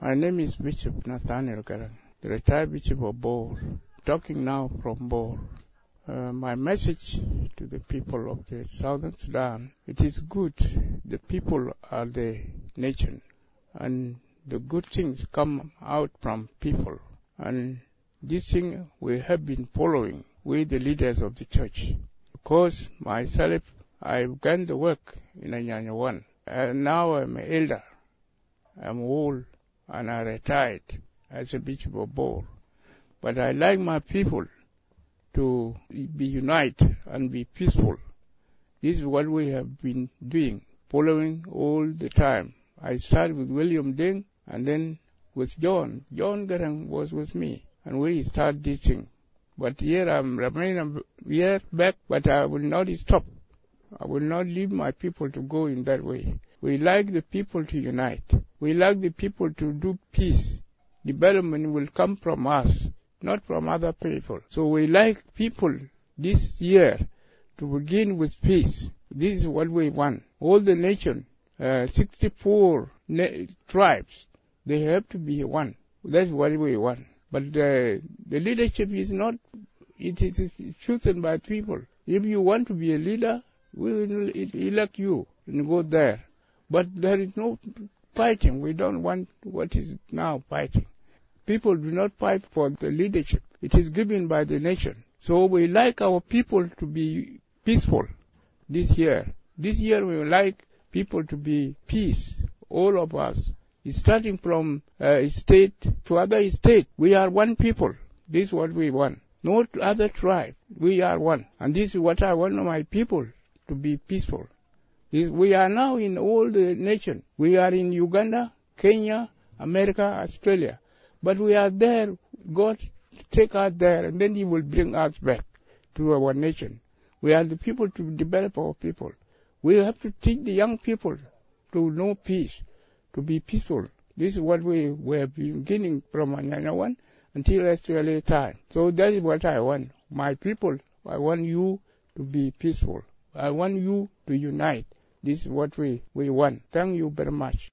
My name is Bishop Nathaniel Garang, the retired Bishop of Bor, talking now from Bor. My message to the people of the Southern Sudan, it is good the people are the nation, and the good things come out from people. And this thing we have been following with the leaders of the church. Because myself, I began the work in Anyanya 1, and now I'm an elder. I'm old, and I retired as a Bishop of Bor. But I like my people to be united and be peaceful. This is what we have been doing, following all the time. I started with William Deng, and then with John. John Garang was with me, and we started this thing. But here I'm remaining a year back, but I will not stop. I will not leave my people to go in that way. We like the people to unite. We like the people to do peace. Development will come from us, not from other people. So we like people this year to begin with peace. This is what we want. All the nation, 64 tribes, they have to be one. That's what we want. But the leadership is not, it is chosen by people. If you want to be a leader, we will elect you and go there. But there is no fighting. We don't want what is now fighting. People do not fight for the leadership. It is given by the nation. So we like our people to be peaceful this year. This year we like people to be peace, all of us. It's starting from state to other state. We are one people. This is what we want. No other tribe. We are one. And this is what I want my people to be peaceful. We are now in all the nations. We are in Uganda, Kenya, America, Australia. But we are there. God take us there, and then He will bring us back to our nation. We are the people to develop our people. We have to teach the young people to know peace, to be peaceful. This is what we have been beginning from Anyanya 1 until SPLA time. So that is what I want. My people, I want you to be peaceful. I want you to unite. This is what we want. Thank you very much.